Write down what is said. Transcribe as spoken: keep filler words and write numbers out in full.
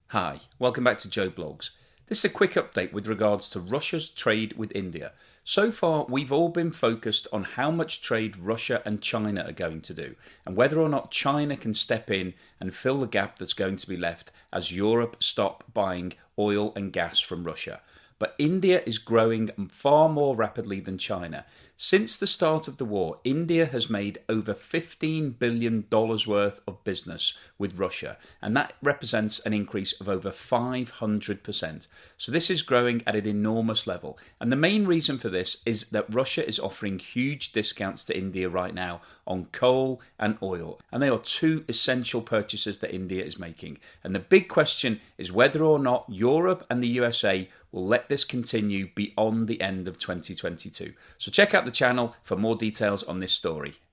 Hi, welcome back to Joe Blogs. This is a quick update with regards to Russia's trade with India. So far, we've all been focused on how much trade Russia and China are going to do, and whether or not China can step in and fill the gap that's going to be left as Europe stop buying oil and gas from Russia. But India is growing far more rapidly than China. Since the start of the war, India has made over fifteen billion dollars worth of business with Russia, and that represents an increase of over five hundred percent. So this is growing at an enormous level. And the main reason for this is that Russia is offering huge discounts to India right now on coal and oil. And they are two essential purchases that India is making. And the big question is whether or not Europe and the U S A will let this continue beyond the end of twenty twenty-two. So check out the channel for more details on this story.